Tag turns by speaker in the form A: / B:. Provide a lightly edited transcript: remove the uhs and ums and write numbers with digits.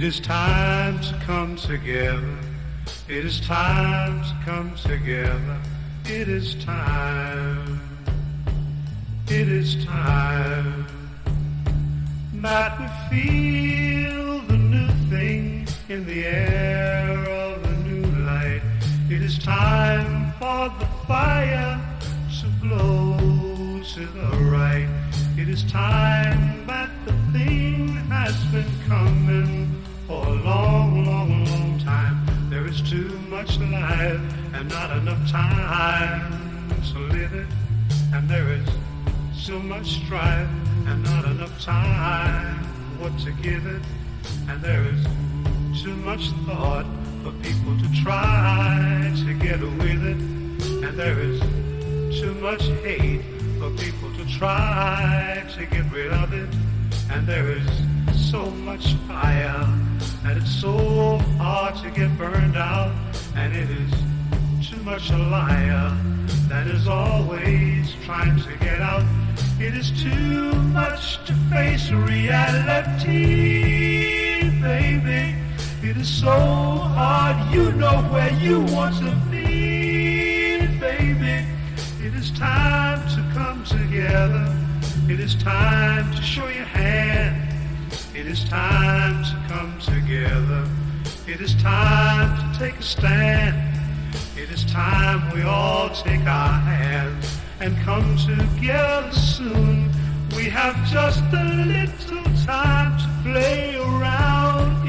A: is time to come together. It is time to come together. It is time. It is time that we feel the new thing in the air of a new light. It is time for the fire to glow to the right. It is time that the thing has been coming for a long, long, long time. There is too much life and not enough time to live it. And there is so much strife and not enough time what to give it. And there is too much thought for people to try to get with it. And there is too much hate for people to try to get rid of it. And there is so much fire that it's so hard to get burned out. And it is too much a liar that is always trying to get out. It is too much to face reality, baby. It is so hard, you know where you want to be, baby. It is time to come together. It is time to show your hand. It is time to come together. It is time to take a stand. It is time we all take our hands and come together soon. We have just a little time to play around